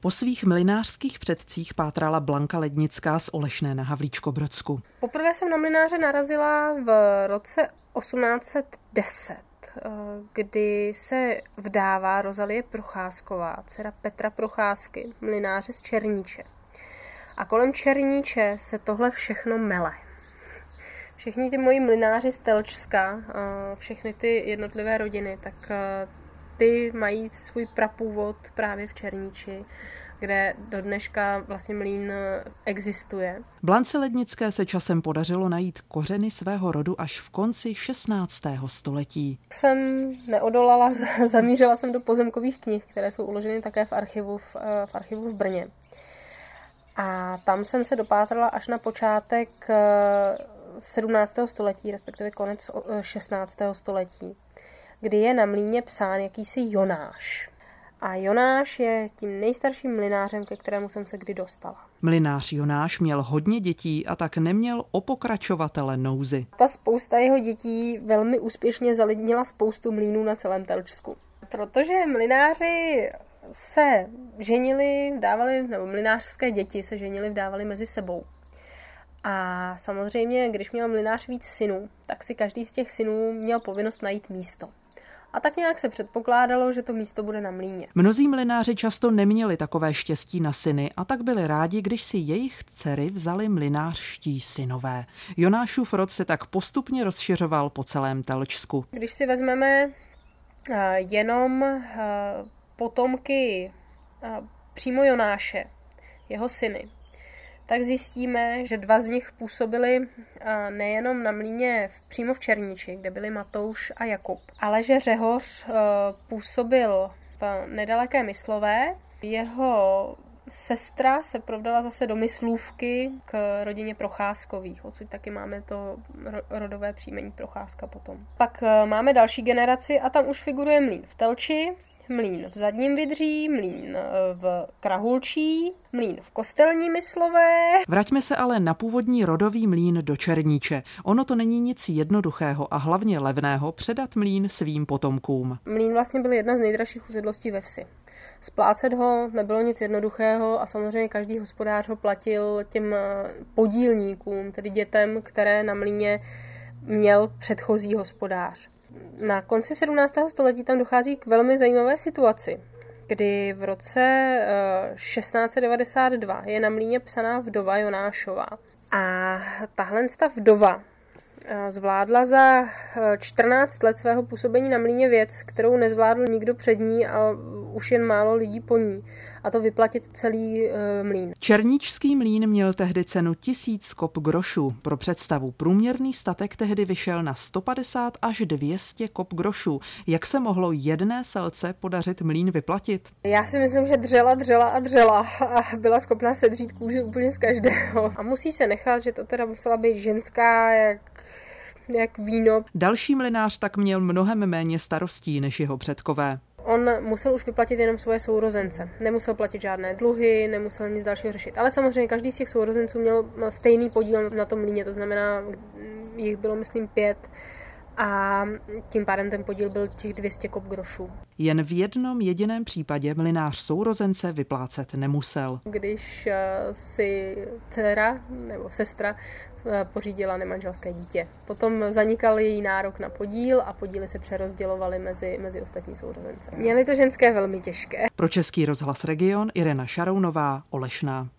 Po svých mlynářských předcích pátrala Blanka Lednická z Olešné na Havlíčkobrodsku. Poprvé jsem na mlynáře narazila v roce 1810, kdy se vdává Rozalie Procházková, dcera Petra Procházky, mlynáře z Černíče. A kolem Černíče se tohle všechno mele. Všichni ty moji mlynáři z Telčska, všechny ty jednotlivé rodiny, tak ty mají svůj prapůvod právě v Černíči, kde do dneška vlastně mlýn existuje. Blance Lednické se časem podařilo najít kořeny svého rodu až v konci 16. století. Jsem neodolala, zamířila jsem do pozemkových knih, které jsou uloženy také v archivu v Brně. A tam jsem se dopátrala až na počátek 17. století, respektive konec 16. století, kdy je na mlýně psán jakýsi Jonáš. A Jonáš je tím nejstarším mlynářem, ke kterému jsem se kdy dostala. Mlynář Jonáš měl hodně dětí a tak neměl o pokračovatele nouzy. Ta spousta jeho dětí velmi úspěšně zalidnila spoustu mlýnů na celém Telčsku. Protože mlynáři se ženili, nebo mlynářské děti se ženili, vdávali mezi sebou. A samozřejmě, když měl mlynář víc synů, tak si každý z těch synů měl povinnost najít místo. A tak nějak se předpokládalo, že to místo bude na mlýně. Mnozí mlynáři často neměli takové štěstí na syny a tak byli rádi, když si jejich dcery vzali mlynářští synové. Jonášův rod se tak postupně rozšiřoval po celém Telčsku. Když si vezmeme jenom potomky přímo Jonáše, jeho syny, tak zjistíme, že dva z nich působili nejenom na mlýně přímo v Černíči, kde byli Matouš a Jakub, ale že Řehoř působil v nedaleké Myslové. Jeho sestra se provdala zase do Myslůvky k rodině Procházkových, odsud taky máme to rodové příjmení Procházka potom. Pak máme další generaci a tam už figuruje mlýn v Telči, mlýn v Zadním Vydří, mlýn v Krahulčí, mlýn v Kostelní Myslové. Vraťme se ale na původní rodový mlýn do Černíče. Ono to není nic jednoduchého a hlavně levného předat mlýn svým potomkům. Mlýn vlastně byl jedna z nejdražších usedlostí ve vsi. Splácet ho nebylo nic jednoduchého a samozřejmě každý hospodář ho platil těm podílníkům, tedy dětem, které na mlýně měl předchozí hospodář. Na konci 17. století tam dochází k velmi zajímavé situaci, kdy v roce 1692 je na mlýně psaná vdova Jonášova. A tahle vdova zvládla za 14 let svého působení na mlýně věc, kterou nezvládl nikdo před ní a už jen málo lidí po ní. A to vyplatit celý mlýn. Černíčský mlýn měl tehdy cenu 1000 kop grošů. Pro představu, průměrný statek tehdy vyšel na 150 až 200 kop grošů. Jak se mohlo jedné selce podařit mlýn vyplatit? Já si myslím, že dřela a byla schopná sedřít kůži úplně z každého. A musí se nechat, že to teda musela být ženská jak víno. Další mlynář tak měl mnohem méně starostí než jeho předkové. On musel už vyplatit jenom svoje sourozence. Nemusel platit žádné dluhy, nemusel nic dalšího řešit. Ale samozřejmě každý z těch sourozenců měl stejný podíl na tom mlýně, to znamená, jich bylo myslím 5 a tím pádem ten podíl byl těch 200 kop grošů. Jen v jednom jediném případě mlynář sourozence vyplácet nemusel. Když si dcera nebo sestra pořídila nemanželské dítě. Potom zanikal její nárok na podíl a podíly se přerozdělovaly mezi ostatní sourozence. Měly to ženské velmi těžké. Pro Český rozhlas Region Irena Šarounová, Olešná.